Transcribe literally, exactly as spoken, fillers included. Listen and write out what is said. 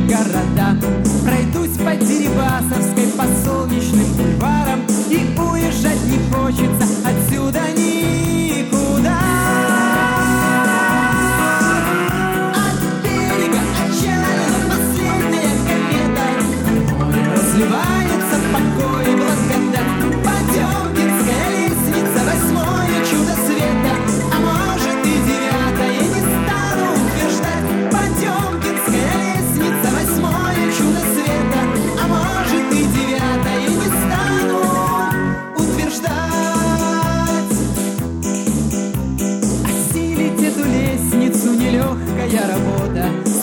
города. Пройдусь по Дерибасовской, по солнечным бульварам, и уезжать не хочется отсюда никуда. От берега отчалила последняя комета, море разливается в покое и благодать. Потемкинская лестница, восьмое чудо света, а может и девятое, не стану утверждать. Потемкинская лестница, восьмое чудо света, а может и девятое, не стану утверждать. Осилить эту лестницу нелегкая работа.